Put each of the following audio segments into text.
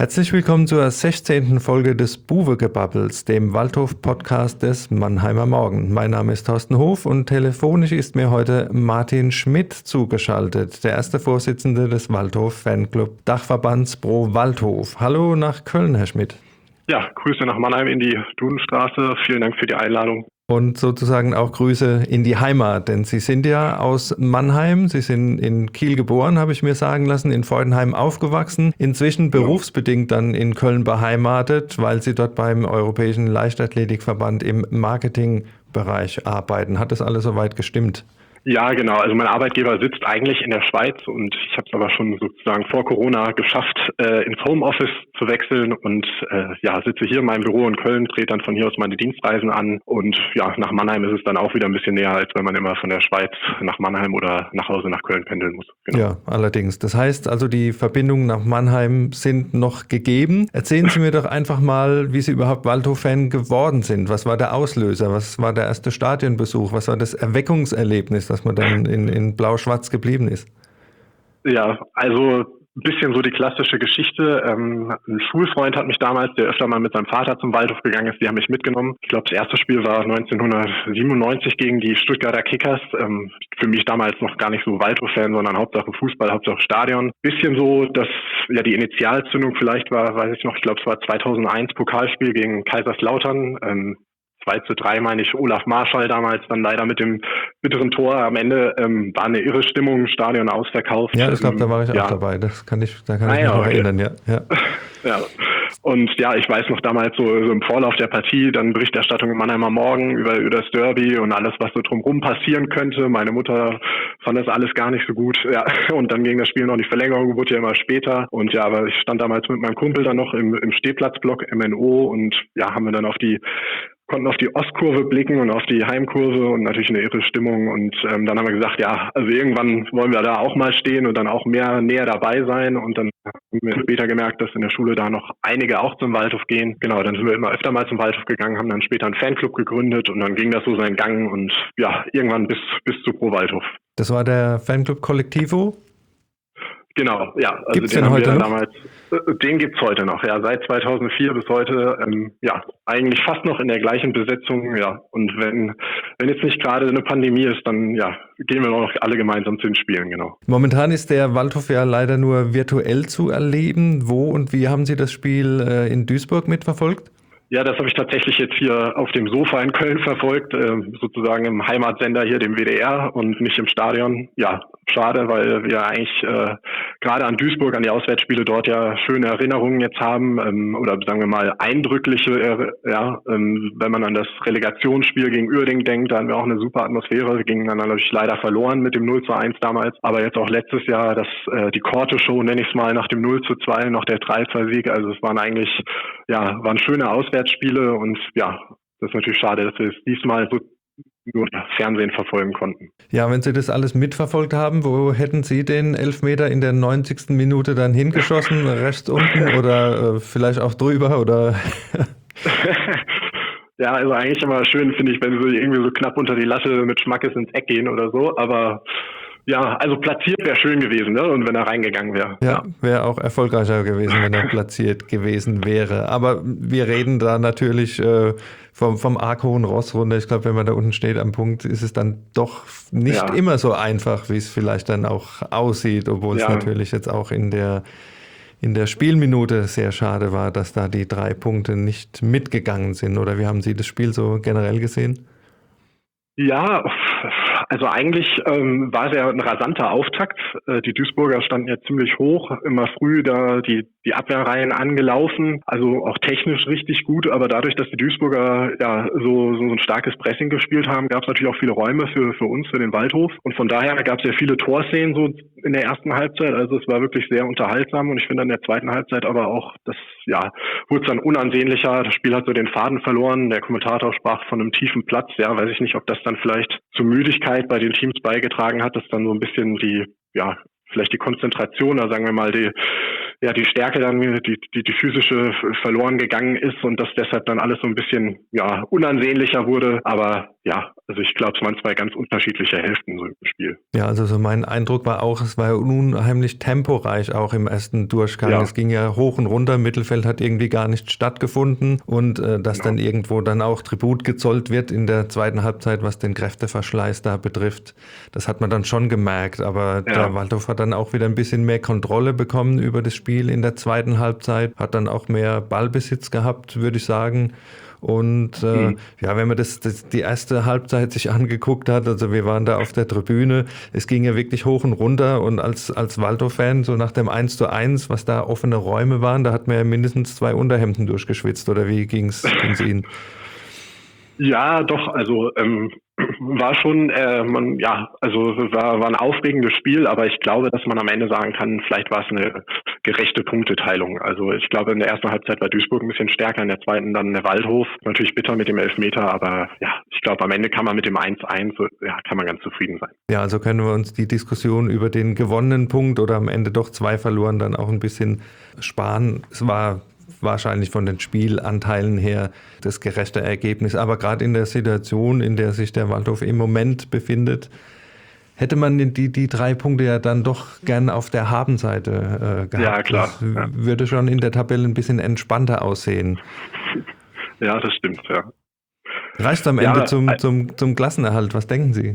Herzlich willkommen zur 16. Folge des Buwegebabbels, dem Waldhof-Podcast des Mannheimer Morgen. Mein Name ist Thorsten Hof und telefonisch ist mir heute Martin Schmidt zugeschaltet, der erste Vorsitzende des Waldhof-Fanclub Dachverbands Pro Waldhof. Hallo nach Köln, Herr Schmidt. Ja, Grüße nach Mannheim in die Dudenstraße. Vielen Dank für die Einladung. Und sozusagen auch Grüße in die Heimat, denn Sie sind ja aus Mannheim, Sie sind in Kiel geboren, habe ich mir sagen lassen, in Freudenheim aufgewachsen, inzwischen berufsbedingt dann in Köln beheimatet, weil Sie dort beim Europäischen Leichtathletikverband im Marketingbereich arbeiten. Hat das alles soweit gestimmt? Ja, genau. Also mein Arbeitgeber sitzt eigentlich in der Schweiz und ich habe es aber schon sozusagen vor Corona geschafft, ins Homeoffice zu wechseln und sitze hier in meinem Büro in Köln, trete dann von hier aus meine Dienstreisen an und ja, nach Mannheim ist es dann auch wieder ein bisschen näher, als wenn man immer von der Schweiz nach Mannheim oder nach Hause nach Köln pendeln muss. Genau. Ja, allerdings. Das heißt also, die Verbindungen nach Mannheim sind noch gegeben. Erzählen Sie mir doch einfach mal, wie Sie überhaupt Waldhof-Fan geworden sind. Was war der Auslöser? Was war der erste Stadionbesuch? Was war das Erweckungserlebnis, dass man dann in Blau-Schwarz geblieben ist? Ja, also ein bisschen so die klassische Geschichte. Ein Schulfreund hat mich damals, der öfter mal mit seinem Vater zum Waldhof gegangen ist, die haben mich mitgenommen. Ich glaube, das erste Spiel war 1997 gegen die Stuttgarter Kickers. Für mich damals noch gar nicht so Waldhof-Fan, sondern Hauptsache Fußball, Hauptsache Stadion. Bisschen so, dass ja die Initialzündung vielleicht war, weiß ich noch, ich glaube, es war 2001 Pokalspiel gegen Kaiserslautern. 2:3 meine ich, Olaf Marschall damals dann leider mit dem bitteren Tor. Am Ende war eine irre Stimmung, Stadion ausverkauft. Ja, ich glaube, da war ich auch dabei. Da kann ich mich noch erinnern, ja. Ja. Und ja, ich weiß noch damals so im Vorlauf der Partie, dann Berichterstattung im Mannheimer Morgen über das Derby und alles, was so drumherum passieren könnte. Meine Mutter fand das alles gar nicht so gut. Ja, und dann ging das Spiel noch in die Verlängerung, wurde ja immer später. Und ja, aber ich stand damals mit meinem Kumpel dann noch im Stehplatzblock MNO und ja, haben wir dann konnten auf die Ostkurve blicken und auf die Heimkurve und natürlich eine irre Stimmung. Und dann haben wir gesagt, ja, also irgendwann wollen wir da auch mal stehen und dann auch näher dabei sein. Und dann haben wir später gemerkt, dass in der Schule da noch einige auch zum Waldhof gehen. Genau, dann sind wir immer öfter mal zum Waldhof gegangen, haben dann später einen Fanclub gegründet und dann ging das so seinen Gang und ja, irgendwann bis zu Pro Waldhof. Das war der Fanclub Kollektivo? Genau, ja. Also gibt's den heute noch? Den gibt's heute noch, ja. Seit 2004 bis heute, eigentlich fast noch in der gleichen Besetzung, ja. Und wenn jetzt nicht gerade eine Pandemie ist, dann, ja, gehen wir noch alle gemeinsam zu den Spielen, genau. Momentan ist der Waldhof ja leider nur virtuell zu erleben. Wo und wie haben Sie das Spiel in Duisburg mitverfolgt? Ja, das habe ich tatsächlich jetzt hier auf dem Sofa in Köln verfolgt, sozusagen im Heimatsender hier, dem WDR und nicht im Stadion. Ja, schade, weil wir eigentlich gerade an Duisburg, an die Auswärtsspiele dort ja schöne Erinnerungen jetzt haben oder sagen wir mal eindrückliche, wenn man an das Relegationsspiel gegen Uerdingen denkt, da hatten wir auch eine super Atmosphäre, gingen dann natürlich leider verloren mit dem 0:1 damals, aber jetzt auch letztes Jahr die Korte-Show, nenne ich es mal, nach dem 0:2 noch der 3:2-Sieg, also es waren schöne Auswärtsspiele und ja, das ist natürlich schade, dass wir es diesmal so nur Fernsehen verfolgen konnten. Ja, wenn Sie das alles mitverfolgt haben, wo hätten Sie den Elfmeter in der 90. Minute dann hingeschossen? Rechts unten oder vielleicht auch drüber oder? Ja, also eigentlich immer schön, finde ich, wenn sie irgendwie so knapp unter die Latte mit Schmackes ins Eck gehen oder so, aber ja, also platziert wäre schön gewesen, ne? Und wenn er reingegangen wäre. Ja, wäre auch erfolgreicher gewesen, wenn er platziert gewesen wäre. Aber wir reden da natürlich vom arg hohen Ross runter. Ich glaube, wenn man da unten steht am Punkt, ist es dann doch nicht immer so einfach, wie es vielleicht dann auch aussieht, obwohl es natürlich jetzt auch in der Spielminute sehr schade war, dass da die 3 Punkte nicht mitgegangen sind. Oder wie haben Sie das Spiel so generell gesehen? Ja, also eigentlich war es ja ein rasanter Auftakt. Die Duisburger standen ja ziemlich hoch, immer früh da die Abwehrreihen angelaufen, also auch technisch richtig gut, aber dadurch, dass die Duisburger ja so ein starkes Pressing gespielt haben, gab es natürlich auch viele Räume für uns, für den Waldhof und von daher gab es ja viele Torszenen so in der ersten Halbzeit, also es war wirklich sehr unterhaltsam und ich finde in der zweiten Halbzeit aber auch, wurde es dann unansehnlicher, das Spiel hat so den Faden verloren, der Kommentator sprach von einem tiefen Platz, ja, weiß ich nicht, ob das dann vielleicht zur Müdigkeit bei den Teams beigetragen hat, dass dann so ein bisschen vielleicht die Konzentration, oder sagen wir mal die Stärke dann, die physische verloren gegangen ist und dass deshalb dann alles so ein bisschen unansehnlicher wurde. Aber ja, also ich glaube, es waren zwei ganz unterschiedliche Hälften so im Spiel. Ja, also so mein Eindruck war auch, es war ja unheimlich temporeich auch im ersten Durchgang. Es ging ja hoch und runter, Mittelfeld hat irgendwie gar nicht stattgefunden und dass dann irgendwo dann auch Tribut gezollt wird in der zweiten Halbzeit, was den Kräfteverschleiß da betrifft. Das hat man dann schon gemerkt, aber der Waldhof hat dann auch wieder ein bisschen mehr Kontrolle bekommen über das Spiel in der zweiten Halbzeit, hat dann auch mehr Ballbesitz gehabt, würde ich sagen. Und wenn man die erste Halbzeit sich angeguckt hat, also wir waren da auf der Tribüne, es ging ja wirklich hoch und runter und als Waldhof-Fan, so nach dem 1:1, was da offene Räume waren, da hat man ja mindestens 2 Unterhemden durchgeschwitzt, oder wie ging's Ihnen? Ja, doch, also war schon, war ein aufregendes Spiel, aber ich glaube, dass man am Ende sagen kann, vielleicht war es eine gerechte Punkteteilung. Also ich glaube, in der ersten Halbzeit war Duisburg ein bisschen stärker, in der zweiten dann der Waldhof. Natürlich bitter mit dem Elfmeter, aber ja, ich glaube, am Ende kann man mit dem 1:1, kann man ganz zufrieden sein. Ja, also können wir uns die Diskussion über den gewonnenen Punkt oder am Ende doch 2 verloren dann auch ein bisschen sparen. Es war wahrscheinlich von den Spielanteilen her das gerechte Ergebnis. Aber gerade in der Situation, in der sich der Waldhof im Moment befindet, hätte man die 3 Punkte ja dann doch gern auf der Habenseite gehabt. Ja, klar. Das würde schon in der Tabelle ein bisschen entspannter aussehen. Ja, das stimmt, ja. Reicht am Ende zum Klassenerhalt? Was denken Sie?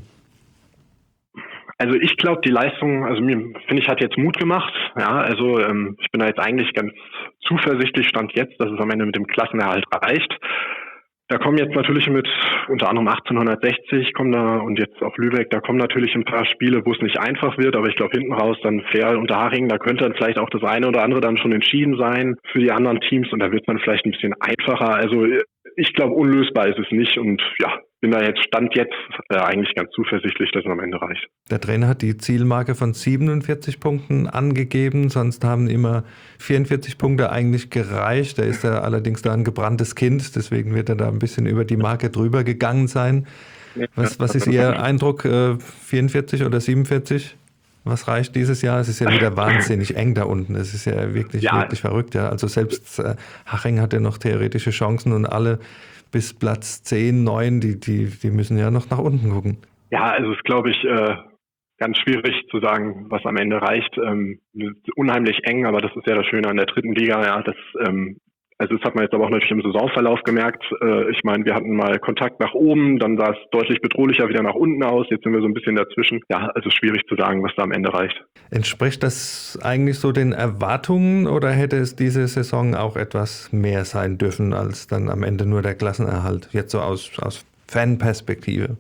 Also ich glaube, die Leistung, also mir, finde ich, hat jetzt Mut gemacht. Ja, also ich bin da jetzt eigentlich ganz zuversichtlich, Stand jetzt, dass es am Ende mit dem Klassenerhalt reicht. Da kommen jetzt natürlich mit unter anderem 1860 kommen da und jetzt auch Lübeck, da kommen natürlich ein paar Spiele, wo es nicht einfach wird, aber ich glaube hinten raus dann Ferl und Haching, da könnte dann vielleicht auch das eine oder andere dann schon entschieden sein für die anderen Teams und da wird es dann vielleicht ein bisschen einfacher. Also ich glaube, unlösbar ist es nicht und ja, bin da jetzt Stand jetzt eigentlich ganz zuversichtlich, dass es am Ende reicht. Der Trainer hat die Zielmarke von 47 Punkten angegeben, sonst haben immer 44 Punkte eigentlich gereicht. Er ist ja allerdings da ein gebranntes Kind, deswegen wird er da ein bisschen über die Marke drüber gegangen sein. Was ist Ihr Eindruck, 44 oder 47? Was reicht dieses Jahr? Es ist ja wieder wahnsinnig eng da unten. Es ist ja wirklich verrückt. Ja. Also selbst Haching hat ja noch theoretische Chancen und alle bis Platz 10, 9, die müssen ja noch nach unten gucken. Ja, also es ist, glaube ich, ganz schwierig zu sagen, was am Ende reicht. Unheimlich eng, aber das ist ja das Schöne an der dritten Liga. Ja, das hat man jetzt aber auch natürlich im Saisonverlauf gemerkt. Ich meine, wir hatten mal Kontakt nach oben, dann sah es deutlich bedrohlicher wieder nach unten aus. Jetzt sind wir so ein bisschen dazwischen. Ja, also schwierig zu sagen, was da am Ende reicht. Entspricht das eigentlich so den Erwartungen oder hätte es diese Saison auch etwas mehr sein dürfen als dann am Ende nur der Klassenerhalt? Jetzt so aus Fanperspektive.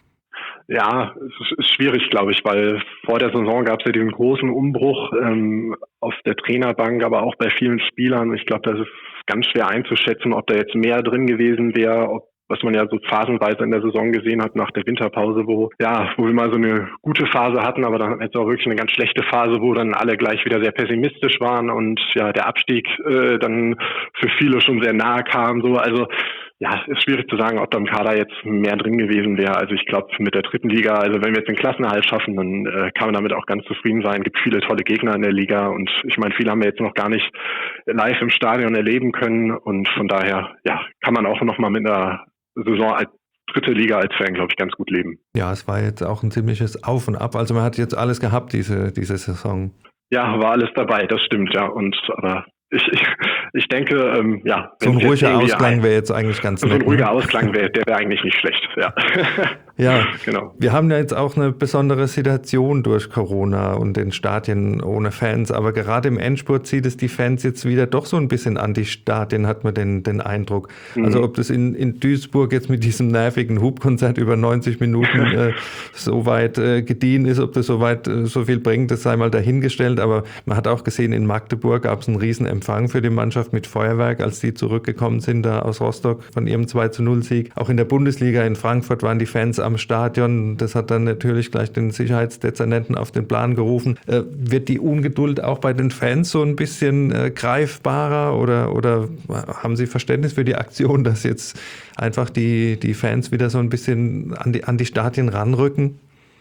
Ja, es ist schwierig, glaube ich, weil vor der Saison gab es ja diesen großen Umbruch auf der Trainerbank, aber auch bei vielen Spielern. Ich glaube, das ist ganz schwer einzuschätzen, ob da jetzt mehr drin gewesen wäre, was man ja so phasenweise in der Saison gesehen hat nach der Winterpause, wo wir mal so eine gute Phase hatten, aber dann jetzt auch wirklich eine ganz schlechte Phase, wo dann alle gleich wieder sehr pessimistisch waren und ja, der Abstieg dann für viele schon sehr nahe kam. So, also ja, ist schwierig zu sagen, ob da im Kader jetzt mehr drin gewesen wäre. Also ich glaube, mit der dritten Liga, also wenn wir jetzt den Klassenerhalt schaffen, dann kann man damit auch ganz zufrieden sein. Es gibt viele tolle Gegner in der Liga und ich meine, viele haben wir jetzt noch gar nicht live im Stadion erleben können und von daher, ja, kann man auch noch mal mit einer Saison als dritte Liga als Fan, glaube ich, ganz gut leben. Ja, es war jetzt auch ein ziemliches Auf und Ab. Also man hat jetzt alles gehabt, diese Saison. Ja, war alles dabei, das stimmt, ja. Aber ich denke, ja. So ein ruhiger Ausklang wäre jetzt eigentlich ganz nett. So ein ruhiger Ausklang der wäre eigentlich nicht schlecht, ja. Ja, genau. Wir haben ja jetzt auch eine besondere Situation durch Corona und den Stadien ohne Fans, aber gerade im Endspurt zieht es die Fans jetzt wieder doch so ein bisschen an die Stadien, hat man den Eindruck. Also ob das in Duisburg jetzt mit diesem nervigen Hubkonzert über 90 Minuten so weit gediehen ist, ob das so viel bringt, das sei mal dahingestellt, aber man hat auch gesehen, in Magdeburg gab es einen riesen Empfang für die Mannschaft mit Feuerwerk, als die zurückgekommen sind da aus Rostock von ihrem 2:0-Sieg. Auch in der Bundesliga in Frankfurt waren die Fans am Stadion. Das hat dann natürlich gleich den Sicherheitsdezernenten auf den Plan gerufen. Wird die Ungeduld auch bei den Fans so ein bisschen greifbarer oder haben Sie Verständnis für die Aktion, dass jetzt einfach die Fans wieder so ein bisschen an die Stadien ranrücken?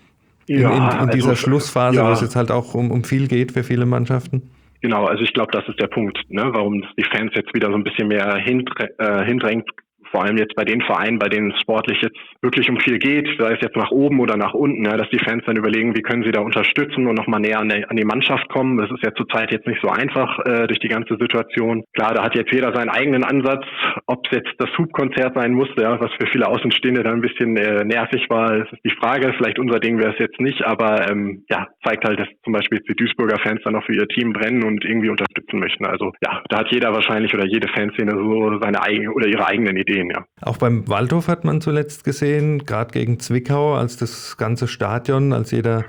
in dieser Schlussphase, wo es jetzt halt auch um viel geht für viele Mannschaften? Genau, also ich glaube, das ist der Punkt, ne, warum die Fans jetzt wieder so ein bisschen mehr hindrängt, vor allem jetzt bei den Vereinen, bei denen es sportlich jetzt wirklich um viel geht, sei es jetzt nach oben oder nach unten, ja, dass die Fans dann überlegen, wie können sie da unterstützen und nochmal näher an die Mannschaft kommen. Das ist ja zurzeit jetzt nicht so einfach durch die ganze Situation. Klar, da hat jetzt jeder seinen eigenen Ansatz, ob es jetzt das Hubkonzert sein musste, ja, was für viele Außenstehende dann ein bisschen nervig war, das ist die Frage. Vielleicht unser Ding wäre es jetzt nicht, aber zeigt halt, dass zum Beispiel die Duisburger Fans dann noch für ihr Team brennen und irgendwie unterstützen möchten. Also ja, da hat jeder wahrscheinlich oder jede Fanszene so seine eigene oder ihre eigenen Ideen. Ja. Auch beim Waldhof hat man zuletzt gesehen, gerade gegen Zwickau, als das ganze Stadion, als jeder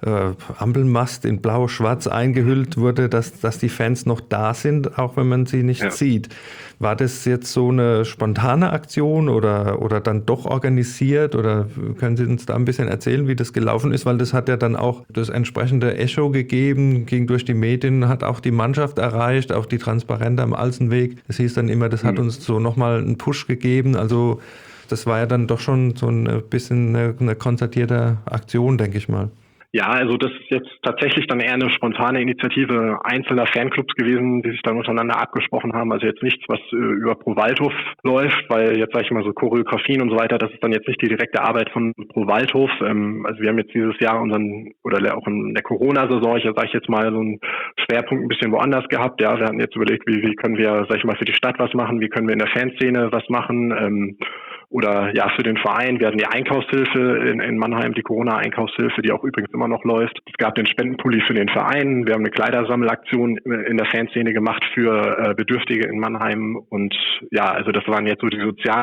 Ampelmast in blau-schwarz eingehüllt wurde, dass die Fans noch da sind, auch wenn man sie nicht sieht. War das jetzt so eine spontane Aktion oder dann doch organisiert? Oder können Sie uns da ein bisschen erzählen, wie das gelaufen ist? Weil das hat ja dann auch das entsprechende Echo gegeben, ging durch die Medien, hat auch die Mannschaft erreicht, auch die Transparente am Alsenweg. Es hieß dann immer, das hat uns so nochmal einen Push gegeben. Also das war ja dann doch schon so ein bisschen eine konzertierte Aktion, denke ich mal. Ja, also das ist jetzt tatsächlich dann eher eine spontane Initiative einzelner Fanclubs gewesen, die sich dann untereinander abgesprochen haben. Also jetzt nichts, was über Pro Waldhof läuft, weil jetzt sage ich mal so Choreografien und so weiter, das ist dann jetzt nicht die direkte Arbeit von Pro Waldhof. Also wir haben jetzt dieses Jahr auch in der Corona-Saison, sage ich jetzt mal, so einen Schwerpunkt ein bisschen woanders gehabt. Ja, wir hatten jetzt überlegt, wie können wir, sage ich mal, für die Stadt was machen, wie können wir in der Fanszene was machen, oder ja, für den Verein. Wir hatten die Einkaufshilfe in Mannheim, die Corona-Einkaufshilfe, die auch übrigens immer noch läuft. Es gab den Spendenpulli für den Verein. Wir haben eine Kleidersammelaktion in der Fanszene gemacht für Bedürftige in Mannheim. Und ja, also das waren jetzt so die sozialen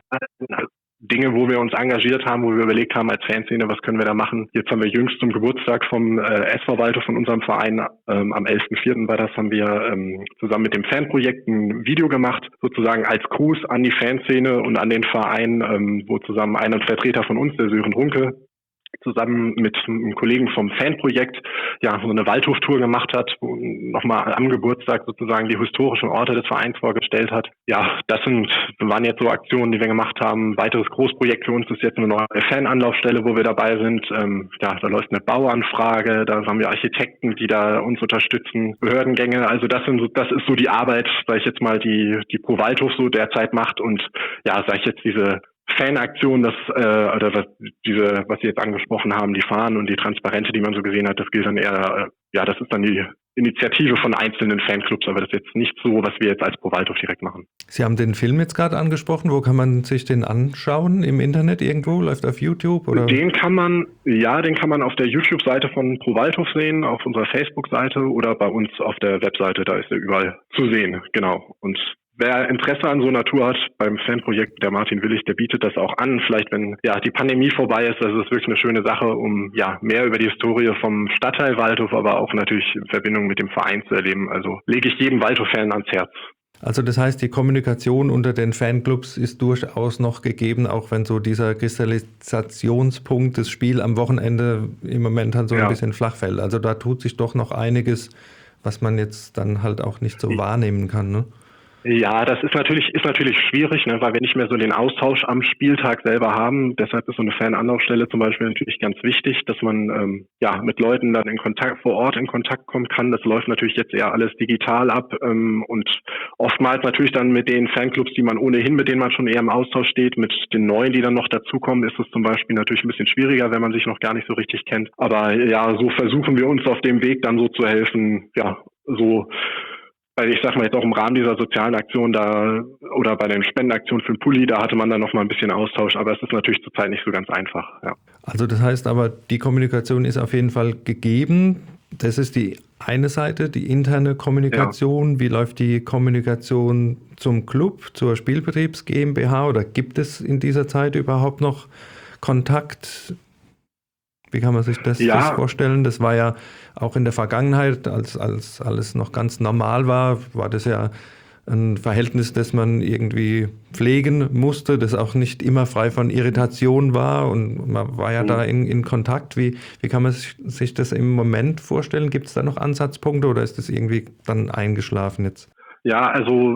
Dinge, wo wir uns engagiert haben, wo wir überlegt haben als Fanszene, was können wir da machen. Jetzt haben wir jüngst zum Geburtstag vom SV Waldhof von unserem Verein, am 11.04. war das, haben wir zusammen mit dem Fanprojekt ein Video gemacht, sozusagen als Gruß an die Fanszene und an den Verein, wo zusammen ein Vertreter von uns, der Sören Runke, zusammen mit einem Kollegen vom Fanprojekt ja so eine Waldhoftour gemacht hat, wo nochmal am Geburtstag sozusagen die historischen Orte des Vereins vorgestellt hat. Ja, das waren jetzt so Aktionen, die wir gemacht haben. Ein weiteres Großprojekt für uns ist jetzt eine neue Fananlaufstelle, wo wir dabei sind. Da läuft eine Bauanfrage, da haben wir Architekten, die da uns unterstützen, Behördengänge. Also das ist so die Arbeit, sag ich jetzt mal, die Pro Waldhof so derzeit macht und ja, sag ich jetzt diese Fanaktion, was Sie jetzt angesprochen haben, die Fahnen und die Transparente, die man so gesehen hat, das gilt dann eher, das ist dann die Initiative von einzelnen Fanclubs, aber das ist jetzt nicht so, was wir jetzt als Pro Waldhof direkt machen. Sie haben den Film jetzt gerade angesprochen. Wo kann man sich den anschauen? Im Internet irgendwo? Läuft auf YouTube? Oder? Den kann man auf der YouTube-Seite von Pro Waldhof sehen, auf unserer Facebook-Seite oder bei uns auf der Webseite, da ist er überall zu sehen, genau. Und wer Interesse an so einer Tour hat, beim Fanprojekt, der Martin Willig, der bietet das auch an. Vielleicht, wenn die Pandemie vorbei ist, das ist wirklich eine schöne Sache, um mehr über die Historie vom Stadtteil Waldhof, aber auch natürlich in Verbindung mit dem Verein zu erleben. Also lege ich jedem Waldhof-Fan ans Herz. Also das heißt, die Kommunikation unter den Fanclubs ist durchaus noch gegeben, auch wenn so dieser Kristallisationspunkt, das Spiel am Wochenende im Moment halt so ein bisschen flach fällt. Also da tut sich doch noch einiges, was man jetzt dann halt auch nicht so wahrnehmen kann, ne? Ja, das ist natürlich schwierig, ne, weil wir nicht mehr so den Austausch am Spieltag selber haben. Deshalb ist so eine Fananlaufstelle zum Beispiel natürlich ganz wichtig, dass man mit Leuten dann vor Ort in Kontakt kommen kann. Das läuft natürlich jetzt eher alles digital ab und oftmals natürlich dann mit den Fanclubs, mit denen man schon eher im Austausch steht, mit den neuen, die dann noch dazukommen, ist es zum Beispiel natürlich ein bisschen schwieriger, wenn man sich noch gar nicht so richtig kennt. Aber ja, so versuchen wir uns auf dem Weg dann so zu helfen, weil ich sag mal jetzt auch im Rahmen dieser sozialen Aktion da oder bei den Spendenaktionen für den Pulli, da hatte man dann noch mal ein bisschen Austausch, aber es ist natürlich zurzeit nicht so ganz einfach. Ja. Also das heißt aber, die Kommunikation ist auf jeden Fall gegeben. Das ist die eine Seite, die interne Kommunikation. Ja. Wie läuft die Kommunikation zum Club, zur Spielbetriebs GmbH oder gibt es in dieser Zeit überhaupt noch Kontakt? Wie kann man sich das vorstellen? Das war ja auch in der Vergangenheit, als alles noch ganz normal war das ja ein Verhältnis, das man irgendwie pflegen musste, das auch nicht immer frei von Irritation war und man war ja da in Kontakt. Wie kann man sich das im Moment vorstellen? Gibt es da noch Ansatzpunkte oder ist das irgendwie dann eingeschlafen jetzt? Ja, also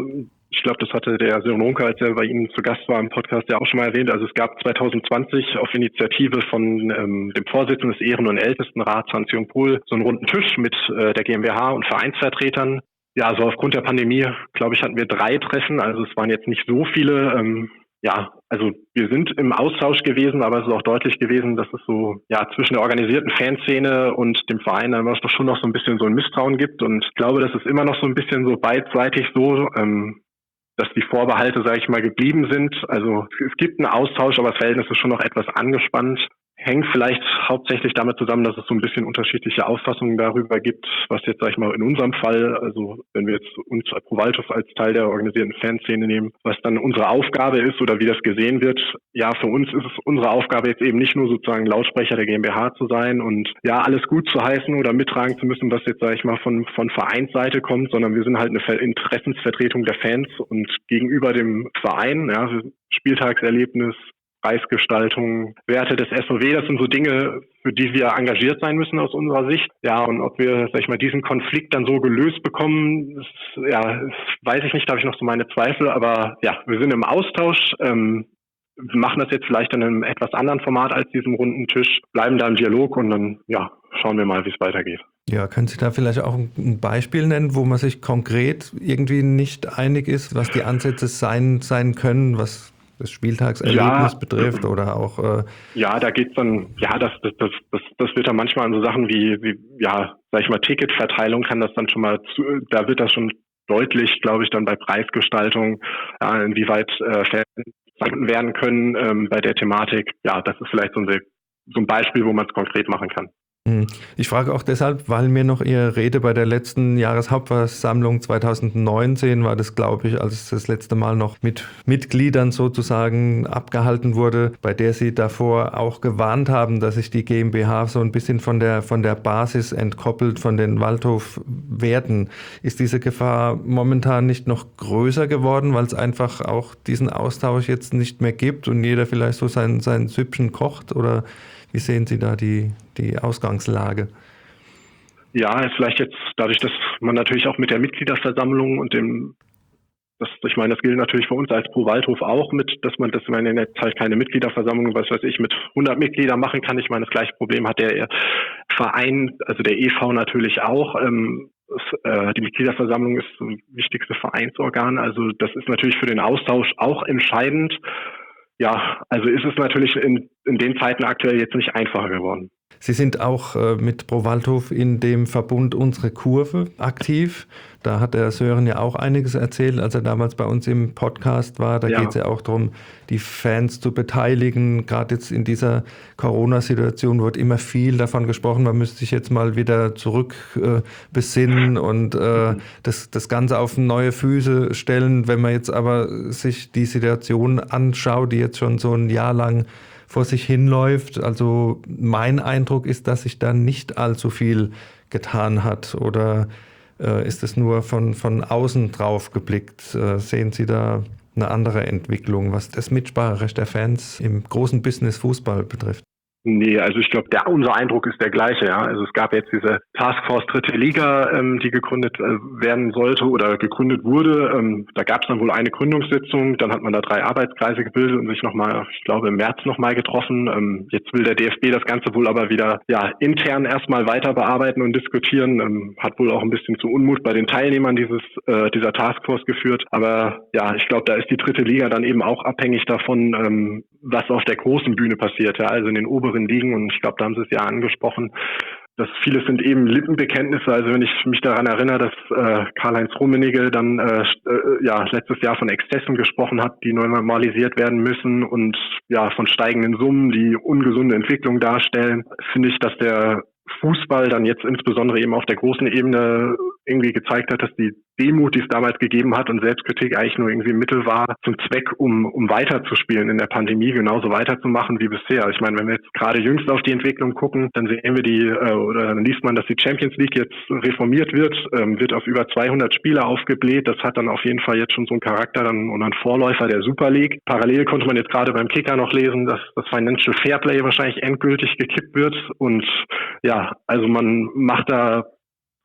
Ich glaube, das hatte der Sören Runke, als er bei Ihnen zu Gast war im Podcast, ja auch schon mal erwähnt. Also es gab 2020 auf Initiative von dem Vorsitzenden des Ehren- und Ältestenrats, Hans-Jürgen Pohl, so einen runden Tisch mit der GmbH und Vereinsvertretern. Ja, also aufgrund der Pandemie, glaube ich, hatten wir 3 Treffen. Also es waren jetzt nicht so viele. Ja, also wir sind im Austausch gewesen, aber es ist auch deutlich gewesen, dass es so zwischen der organisierten Fanszene und dem Verein dann doch schon noch so ein bisschen so ein Misstrauen gibt. Und ich glaube, das ist immer noch so ein bisschen so beidseitig so, dass die Vorbehalte, sage ich mal, geblieben sind. Also es gibt einen Austausch, aber das Verhältnis ist schon noch etwas angespannt. Hängt vielleicht hauptsächlich damit zusammen, dass es so ein bisschen unterschiedliche Auffassungen darüber gibt, was jetzt, sag ich mal, in unserem Fall, also wenn wir jetzt uns Pro Waldhof als Teil der organisierten Fanszene nehmen, was dann unsere Aufgabe ist oder wie das gesehen wird. Ja, für uns ist es unsere Aufgabe jetzt eben nicht nur sozusagen Lautsprecher der GmbH zu sein und alles gut zu heißen oder mittragen zu müssen, was jetzt, sag ich mal, von Vereinsseite kommt, sondern wir sind halt eine Interessensvertretung der Fans und gegenüber dem Verein, Spieltagserlebnis, Preisgestaltung, Werte des SOW, das sind so Dinge, für die wir engagiert sein müssen aus unserer Sicht. Ja, und ob wir, sag ich mal, diesen Konflikt dann so gelöst bekommen, das weiß ich nicht, da habe ich noch so meine Zweifel, aber wir sind im Austausch, wir machen das jetzt vielleicht in einem etwas anderen Format als diesem runden Tisch, bleiben da im Dialog und dann, schauen wir mal, wie es weitergeht. Ja, können Sie da vielleicht auch ein Beispiel nennen, wo man sich konkret irgendwie nicht einig ist, was die Ansätze sein können, was das Spieltagserlebnis betrifft oder auch... da geht's dann, das wird dann manchmal an so Sachen wie sag ich mal, Ticketverteilung kann das dann schon mal, da wird das schon deutlich, glaube ich, dann bei Preisgestaltung, inwieweit Fans werden können bei der Thematik. Ja, das ist vielleicht so ein Beispiel, wo man es konkret machen kann. Ich frage auch deshalb, weil mir noch Ihre Rede bei der letzten Jahreshauptversammlung 2019 war das, glaube ich, als es das letzte Mal noch mit Mitgliedern sozusagen abgehalten wurde, bei der Sie davor auch gewarnt haben, dass sich die GmbH so ein bisschen von der Basis entkoppelt, von den Waldhof-Werten. Ist diese Gefahr momentan nicht noch größer geworden, weil es einfach auch diesen Austausch jetzt nicht mehr gibt und jeder vielleicht so sein Süppchen kocht? Oder wie sehen Sie da die Ausgangslage? Ja, vielleicht jetzt dadurch, dass man natürlich auch mit der Mitgliederversammlung und ich meine, das gilt natürlich für uns als Pro Waldhof auch dass man jetzt halt keine Mitgliederversammlung, mit 100 Mitgliedern machen kann. Ich meine, das gleiche Problem hat der Verein, also der e.V. natürlich auch. Die Mitgliederversammlung ist das wichtigste Vereinsorgan. Also das ist natürlich für den Austausch auch entscheidend. Ja, also ist es natürlich in den Zeiten aktuell jetzt nicht einfacher geworden. Sie sind auch mit Pro Waldhof in dem Verbund Unsere Kurve aktiv. Da hat der Sören ja auch einiges erzählt, als er damals bei uns im Podcast war. Da geht es ja auch darum, die Fans zu beteiligen. Gerade jetzt in dieser Corona-Situation wird immer viel davon gesprochen, man müsste sich jetzt mal wieder zurück besinnen und das Ganze auf neue Füße stellen. Wenn man jetzt aber sich die Situation anschaut, die jetzt schon so ein Jahr lang vor sich hinläuft. Also mein Eindruck ist, dass sich da nicht allzu viel getan hat. Oder ist es nur von außen drauf geblickt? Sehen Sie da eine andere Entwicklung, was das Mitspracherecht der Fans im großen Business Fußball betrifft? Nee, also ich glaube, unser Eindruck ist der gleiche. Ja. Also es gab jetzt diese Taskforce Dritte Liga, die gegründet werden sollte oder gegründet wurde. Da gab es dann wohl eine Gründungssitzung, dann hat man da 3 Arbeitskreise gebildet und sich nochmal, ich glaube, im März nochmal getroffen. Jetzt will der DFB das Ganze wohl aber wieder intern erstmal weiter bearbeiten und diskutieren. Hat wohl auch ein bisschen zu Unmut bei den Teilnehmern dieser Taskforce geführt. Aber ich glaube, da ist die Dritte Liga dann eben auch abhängig davon, was auf der großen Bühne passiert, also in den oberen Ligen. Und ich glaube, da haben Sie es ja angesprochen, dass vieles sind eben Lippenbekenntnisse. Also wenn ich mich daran erinnere, dass Karl-Heinz Rummenigge dann letztes Jahr von Exzessen gesprochen hat, die neu normalisiert werden müssen und von steigenden Summen, die ungesunde Entwicklung darstellen, finde ich, dass der Fußball dann jetzt insbesondere eben auf der großen Ebene irgendwie gezeigt hat, dass die Demut, die es damals gegeben hat und Selbstkritik eigentlich nur irgendwie ein Mittel war zum Zweck, um weiterzuspielen in der Pandemie, genauso weiterzumachen wie bisher. Ich meine, wenn wir jetzt gerade jüngst auf die Entwicklung gucken, dann sehen wir dann liest man, dass die Champions League jetzt reformiert wird auf über 200 Spieler aufgebläht. Das hat dann auf jeden Fall jetzt schon so einen Charakter und einen Vorläufer der Super League. Parallel konnte man jetzt gerade beim Kicker noch lesen, dass das Financial Fairplay wahrscheinlich endgültig gekippt wird und also man macht da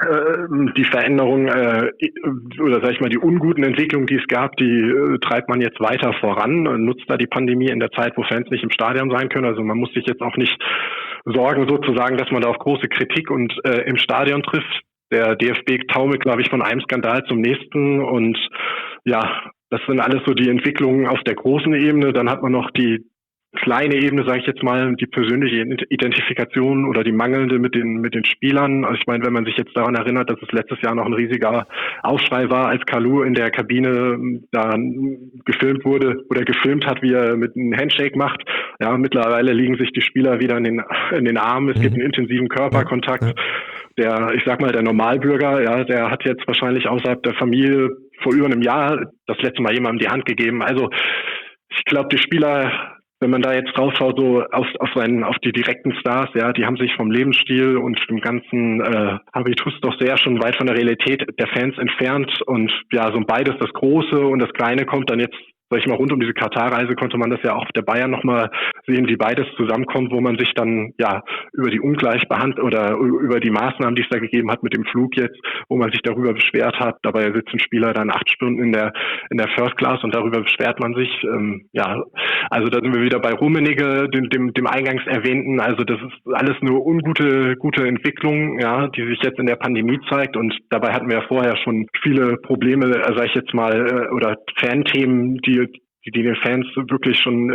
Die Veränderung oder sag ich mal die unguten Entwicklungen, die es gab, die treibt man jetzt weiter voran, nutzt da die Pandemie in der Zeit, wo Fans nicht im Stadion sein können. Also man muss sich jetzt auch nicht sorgen sozusagen, dass man da auf große Kritik und im Stadion trifft. Der DFB taumelt, glaube ich, von einem Skandal zum nächsten und ja, das sind alles so die Entwicklungen auf der großen Ebene. Dann hat man noch die kleine Ebene, sage ich jetzt mal, die persönliche Identifikation oder die mangelnde mit den Spielern. Also ich meine, wenn man sich jetzt daran erinnert, dass es letztes Jahr noch ein riesiger Aufschrei war, als Kalou in der Kabine da gefilmt wurde oder gefilmt hat, wie er mit einem Handshake macht. Ja, mittlerweile liegen sich die Spieler wieder in den Armen. Es gibt einen intensiven Körperkontakt. Ich sag mal, der Normalbürger, ja, der hat jetzt wahrscheinlich außerhalb der Familie vor über einem Jahr das letzte Mal jemandem die Hand gegeben. Also ich glaube, die Spieler, wenn man da jetzt draufschaut, so auf die direkten Stars, ja, die haben sich vom Lebensstil und dem ganzen Habitus doch sehr schon weit von der Realität der Fans entfernt. Und ja, so beides, das Große und das Kleine, kommt dann jetzt, sag ich mal, rund um diese Katar-Reise konnte man das ja auch auf der Bayern nochmal sehen, wie beides zusammenkommt, wo man sich dann ja über die Ungleichbehandlung oder über die Maßnahmen, die es da gegeben hat mit dem Flug jetzt, wo man sich darüber beschwert hat. Dabei sitzen Spieler dann 8 Stunden in der First Class und darüber beschwert man sich. Ja, also da sind wir wieder bei Rummenigge, dem eingangs erwähnten. Also das ist alles eine gute Entwicklung, ja, die sich jetzt in der Pandemie zeigt. Und dabei hatten wir ja vorher schon viele Probleme, sag ich jetzt mal, oder Fanthemen, die den Fans wirklich schon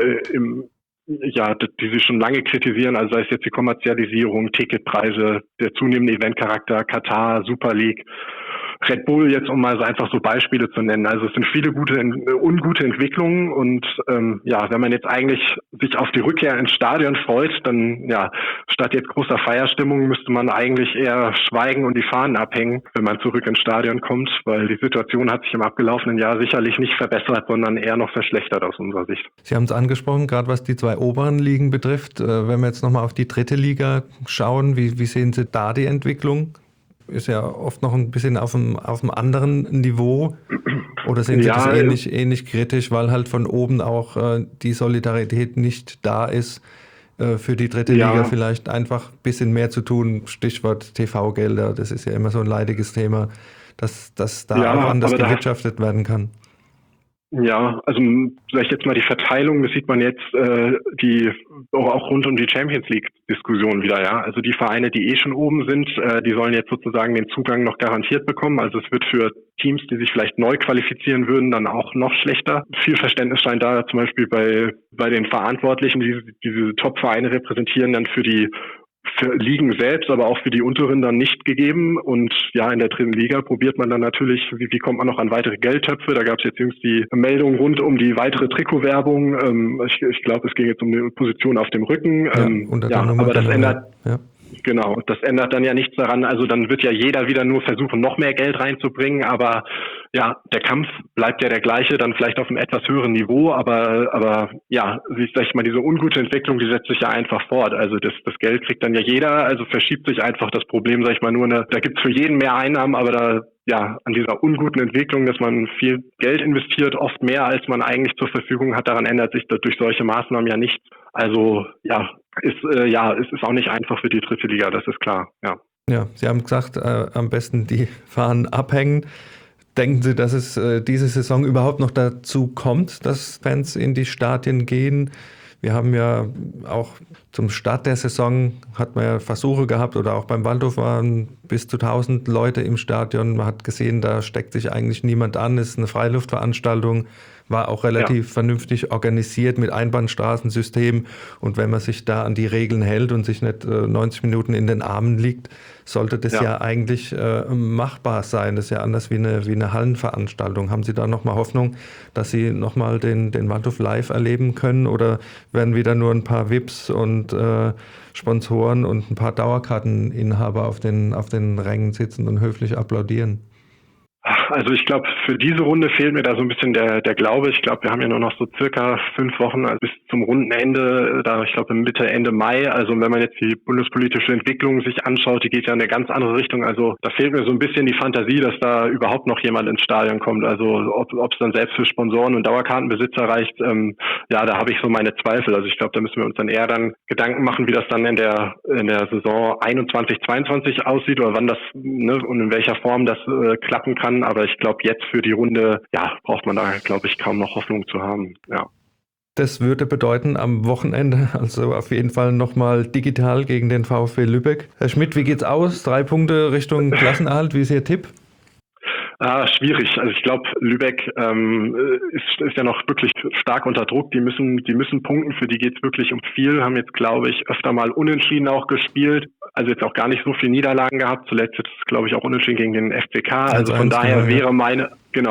die sie schon lange kritisieren, also sei es jetzt die Kommerzialisierung, Ticketpreise, der zunehmende Eventcharakter, Katar, Super League, Red Bull jetzt, um mal so einfach so Beispiele zu nennen. Also es sind viele ungute Entwicklungen und wenn man jetzt eigentlich sich auf die Rückkehr ins Stadion freut, dann ja, statt jetzt großer Feierstimmung müsste man eigentlich eher schweigen und die Fahnen abhängen, wenn man zurück ins Stadion kommt, weil die Situation hat sich im abgelaufenen Jahr sicherlich nicht verbessert, sondern eher noch verschlechtert aus unserer Sicht. Sie haben es angesprochen, gerade was die 2 oberen Ligen betrifft. Wenn wir jetzt nochmal auf die 3. Liga schauen, wie sehen Sie da die Entwicklung? Ist ja oft noch ein bisschen auf einem anderen Niveau. Oder sind Sie das ähnlich kritisch, weil halt von oben auch die Solidarität nicht da ist, für die 3. Liga vielleicht einfach ein bisschen mehr zu tun? Stichwort TV-Gelder, das ist ja immer so ein leidiges Thema, dass da auch anders gewirtschaftet werden kann. Ja, also vielleicht jetzt mal die Verteilung, das sieht man jetzt auch rund um die Champions League-Diskussion wieder, ja. Also die Vereine, die schon oben sind, die sollen jetzt sozusagen den Zugang noch garantiert bekommen. Also es wird für Teams, die sich vielleicht neu qualifizieren würden, dann auch noch schlechter. Viel Verständnis scheint da zum Beispiel bei den Verantwortlichen, die diese Top-Vereine repräsentieren, dann für Ligen selbst, aber auch für die unteren dann nicht gegeben. Und ja, in der 3. Liga probiert man dann natürlich, wie kommt man noch an weitere Geldtöpfe? Da gab es jetzt jüngst die Meldung rund um die weitere Trikotwerbung. Ich glaube, es ging jetzt um eine Position auf dem Rücken. Aber das ändert... Ja. Genau, das ändert dann ja nichts daran. Also dann wird ja jeder wieder nur versuchen, noch mehr Geld reinzubringen. Aber ja, der Kampf bleibt ja der gleiche, dann vielleicht auf einem etwas höheren Niveau. Aber ja, sag ich mal, diese ungute Entwicklung, die setzt sich ja einfach fort. Also das Geld kriegt dann ja jeder. Also verschiebt sich einfach das Problem, sag ich mal, da gibt's für jeden mehr Einnahmen, aber an dieser unguten Entwicklung, dass man viel Geld investiert, oft mehr, als man eigentlich zur Verfügung hat, daran ändert sich durch solche Maßnahmen ja nichts. Also es ist auch nicht einfach für die 3. Liga, das ist klar, ja. Ja, Sie haben gesagt, am besten die Fahnen abhängen. Denken Sie, dass es diese Saison überhaupt noch dazu kommt, dass Fans in die Stadien gehen? Wir haben ja auch zum Start der Saison hat man ja Versuche gehabt oder auch beim Waldhof waren bis zu 1000 Leute im Stadion. Man hat gesehen, da steckt sich eigentlich niemand an. Es ist eine Freiluftveranstaltung, war auch relativ vernünftig organisiert mit Einbahnstraßensystem. Und wenn man sich da an die Regeln hält und sich nicht 90 Minuten in den Armen liegt, sollte das ja eigentlich machbar sein. Das ist ja anders wie eine Hallenveranstaltung. Haben Sie da nochmal Hoffnung, dass Sie nochmal den Waldhof live erleben können? Oder werden wieder nur ein paar VIPs und Sponsoren und ein paar Dauerkarteninhaber auf den Rängen sitzen und höflich applaudieren? Also ich glaube, für diese Runde fehlt mir da so ein bisschen der Glaube. Ich glaube, wir haben ja nur noch so circa 5 Wochen bis zum Rundenende, da ich glaube Mitte, Ende Mai. Also wenn man jetzt die bundespolitische Entwicklung sich anschaut, die geht ja in eine ganz andere Richtung. Also da fehlt mir so ein bisschen die Fantasie, dass da überhaupt noch jemand ins Stadion kommt. Also ob es dann selbst für Sponsoren und Dauerkartenbesitzer reicht, da habe ich so meine Zweifel. Also ich glaube, da müssen wir uns dann eher dann Gedanken machen, wie das dann in der Saison 21, 22 aussieht oder wann das und in welcher Form das klappen kann. Aber ich glaube, jetzt für die Runde, braucht man da, glaube ich, kaum noch Hoffnung zu haben. Ja. Das würde bedeuten, am Wochenende, also auf jeden Fall nochmal digital gegen den VfB Lübeck. Herr Schmidt, wie geht's aus? 3 Punkte Richtung Klassenerhalt, wie ist Ihr Tipp? Schwierig. Also ich glaube, Lübeck ist ja noch wirklich stark unter Druck. Die müssen punkten. Für die geht's wirklich um viel. Haben jetzt, glaube ich, öfter mal unentschieden auch gespielt. Also jetzt auch gar nicht so viele Niederlagen gehabt. Zuletzt jetzt, glaube ich, auch unentschieden gegen den FCK. Also von daher wäre meine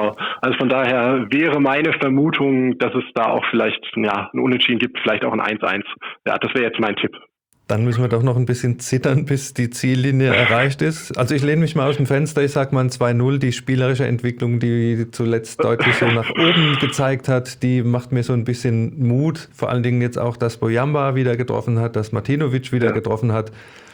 Vermutung, dass es da auch vielleicht ein Unentschieden gibt, vielleicht auch ein 1-1. Ja, das wäre jetzt mein Tipp. Dann müssen wir doch noch ein bisschen zittern, bis die Ziellinie erreicht ist. Also ich lehne mich mal aus dem Fenster, ich sage mal ein 2-0. Die spielerische Entwicklung, die zuletzt deutlich so nach oben gezeigt hat, die macht mir so ein bisschen Mut. Vor allen Dingen jetzt auch, dass Bojamba wieder getroffen hat, dass Martinovic wieder getroffen hat.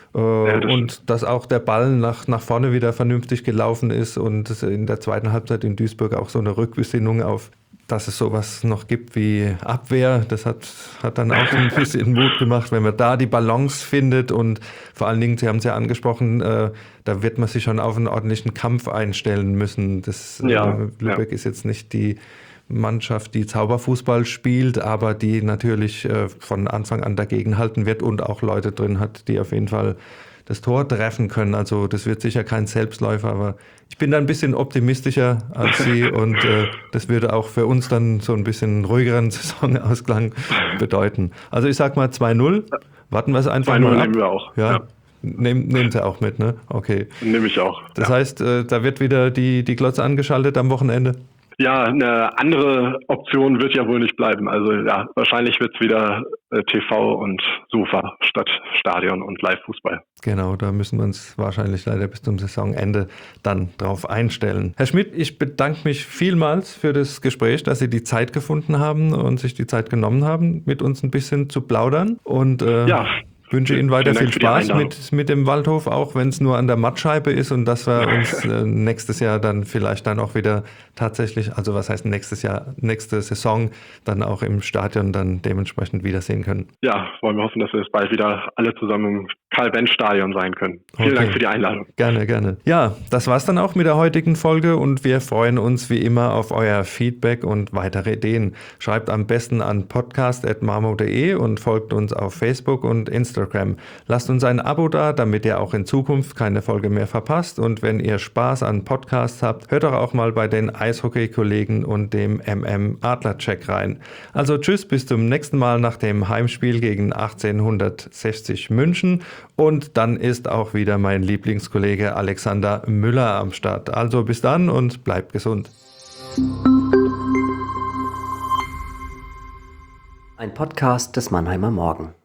Und dass auch der Ball nach vorne wieder vernünftig gelaufen ist und in der zweiten Halbzeit in Duisburg auch so eine Rückbesinnung auf, dass es sowas noch gibt wie Abwehr. Das hat dann auch ein bisschen Mut gemacht, wenn man da die Balance findet und vor allen Dingen, Sie haben es ja angesprochen, da wird man sich schon auf einen ordentlichen Kampf einstellen müssen. Lübeck ist jetzt nicht die Mannschaft, die Zauberfußball spielt, aber die natürlich von Anfang an dagegen halten wird und auch Leute drin hat, die auf jeden Fall das Tor treffen können. Also das wird sicher kein Selbstläufer, aber ich bin da ein bisschen optimistischer als Sie und das würde auch für uns dann so ein bisschen ruhigeren Saisonausklang bedeuten. Also ich sag mal 2-0, warten wir es einfach mal ab. 2-0 nehmen wir auch. Ja. Nehmen Sie auch mit, ne? Okay. Nehme ich auch. Das heißt, da wird wieder die Glotze angeschaltet am Wochenende? Ja, eine andere Option wird ja wohl nicht bleiben. Also wahrscheinlich wird es wieder TV und Sofa statt Stadion und Live-Fußball. Genau, da müssen wir uns wahrscheinlich leider bis zum Saisonende dann drauf einstellen. Herr Schmidt, ich bedanke mich vielmals für das Gespräch, dass Sie die Zeit gefunden haben und sich die Zeit genommen haben, mit uns ein bisschen zu plaudern. Und wünsche Ihnen weiter viel Spaß mit dem Waldhof, auch wenn es nur an der Mattscheibe ist und dass wir uns nächstes Jahr dann vielleicht dann auch wieder tatsächlich, also was heißt nächstes Jahr, nächste Saison dann auch im Stadion dann dementsprechend wiedersehen können. Ja, wollen wir hoffen, dass wir jetzt bald wieder alle zusammen im Karl-Benz-Stadion sein können. Vielen Dank für die Einladung. Gerne, gerne. Ja, das war's dann auch mit der heutigen Folge und wir freuen uns wie immer auf euer Feedback und weitere Ideen. Schreibt am besten an podcast@marmo.de und folgt uns auf Facebook und Instagram. Lasst uns ein Abo da, damit ihr auch in Zukunft keine Folge mehr verpasst. Und wenn ihr Spaß an Podcasts habt, hört doch auch mal bei den Eishockey-Kollegen und dem Adler-Check rein. Also tschüss, bis zum nächsten Mal nach dem Heimspiel gegen 1860 München. Und dann ist auch wieder mein Lieblingskollege Alexander Müller am Start. Also bis dann und bleibt gesund. Ein Podcast des Mannheimer Morgen.